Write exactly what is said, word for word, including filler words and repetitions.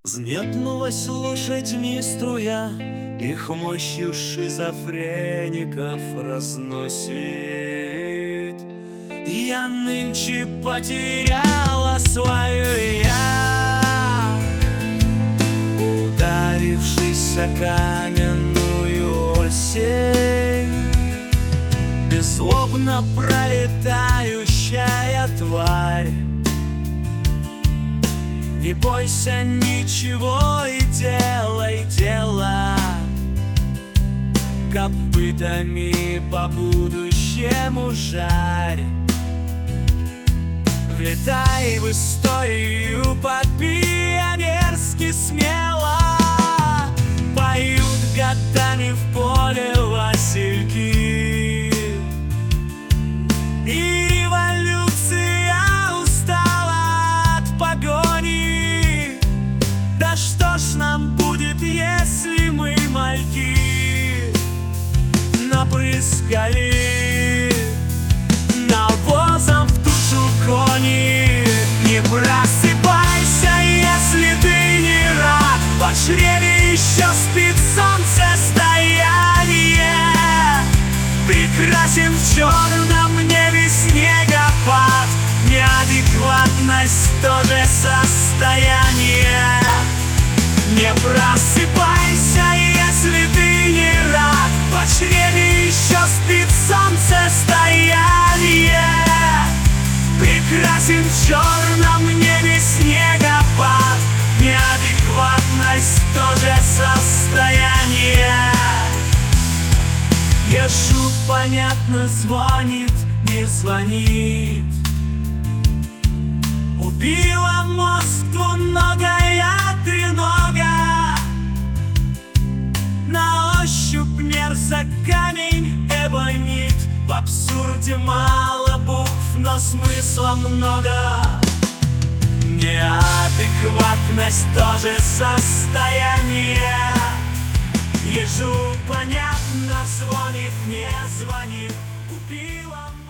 Взметнулась лошадьми струя, их мощью шизофреников разносит. Я нынче потеряла свое я, ударившись о каменную осень. Беззлобно пролетающая тварь, не бойся ничего и делай дело, копытами по будущему жарь. Влетай в историю по-пионерски смело, поют годами в поле васильки. И революция устала от погони. Да что ж нам будет, если мы мальки напрыскали навозом в тушу кони? Не просыпайся, если ты не рад, по чреве еще спит солнцестояние. Прекрасен в черном небе снегопад, неадекватность тоже состояние. Не просыпайся, если ты не рад, по чреве еще спит солнцестояние. Прекрасен в черном небе снегопад, неадекватность тоже состояние. Ежу понятно, звонит, не звонит. Убила мозг двуногая тренога, на ощупь мерзок камень эбонит. В абсурде мало букв, но смысла много. Неадекватность тоже состояние. Ежу понятно, звонит, не звонит. Убила